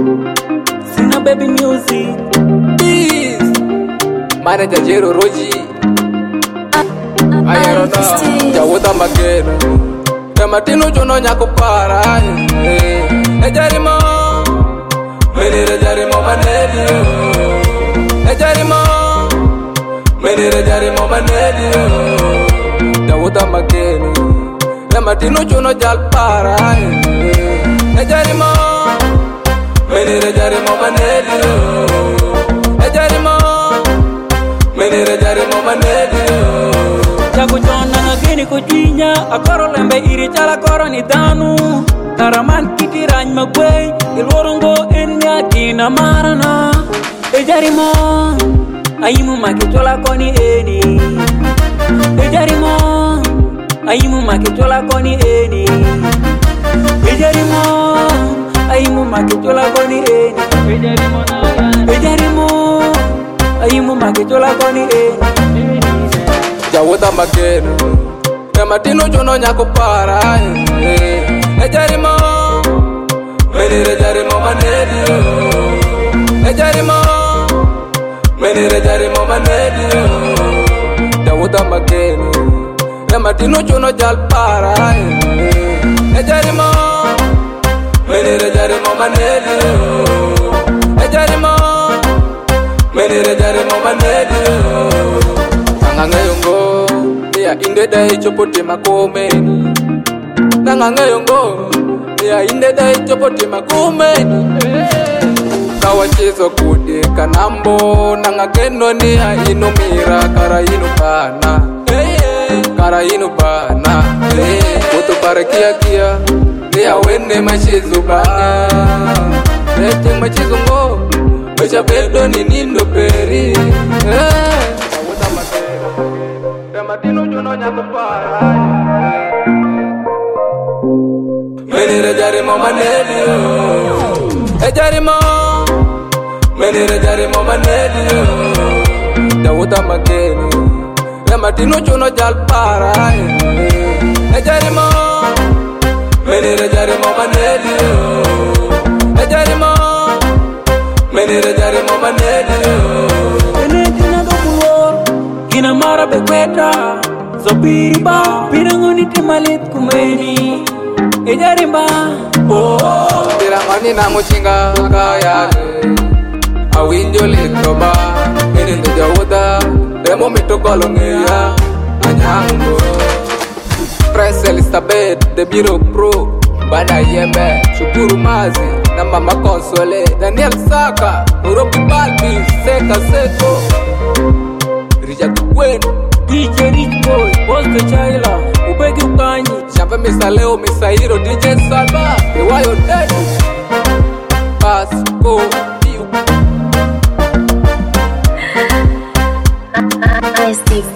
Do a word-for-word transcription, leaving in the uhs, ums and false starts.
Sina baby music. Peace. Manager Jero Roji. Ayero na Jawuta Magena. Yamatino jono nyako para. Ejarimo. Menire jarimo manedi. Ejarimo. Menire jarimo manedi. Jawuta Magena. Yamatino jono jal para. Ejarimo. Menire jarimo manedi. Ejarimo. Menire jarimo manedi. Chaku chona ngageni kujinya. Akoro lembe iri chala koro ni danu. Taraman kiti rany magway. Ilworongo enya kina marana. Ejarimo. Ayimu makitola koni eni. Ejarimo. Ayimu makitola koni eni. Ejarimo. Ayimu makitola koni eni. Ejarimo na. Ejarimo. Ayimu makitola koni eni. Jawuta Magena. Yamatino jono nyako para. Ejarimo. Menire jarimo manedi. Ejarimo. Menire jarimo manedi. Jawuta Magena. Yamatino jono jal para. Ejarimo. Menire jarimo manedi. Ejarimo. Menire jarimo manedi. Nangangayongo ya inde dai chopote makomeni. Nangangayongo ya inde dai chopote makomeni. Kawa chizo kude kanambo. Nangakeno ni ya inumira kara inu bana. Kara inu bana. Kutu parakia kia ya wende machizo bana. Rete machizo ngo Mecha bedo ni nindo peri. Jawuta Magena. Yamatino jono nyako para. Menire jarimo manedi. Ejarimo. Menire jarimo manedi. Jawuta Magena. Yamatino jono jal para. Ejarimo. Menire jarimo manedi. Ejarimo. Menire jarimo manedi. Enetina dokuor. Kina mara bekweta. Zopiri ba. Pirangoni timalit kumeni. Ejarimba. Oh. Tirangani na muchinga kaya. Awinjo litoba. Menire Jawuta. Demo mitokolongia. Anyango. Press Elizabeth. The Bureau Pro. Bana Yembe. Shukuru Mazi. Na Mama Console. Daniel Saka. Uropi Balbi. Seka Seko. Richard Gwen. D J Rich Boy. Poste Chaila. Ubegi ukanyi. Shampe Misaleo Misairo. D J Salva. Ewayo Daddy. Pasco. I Steve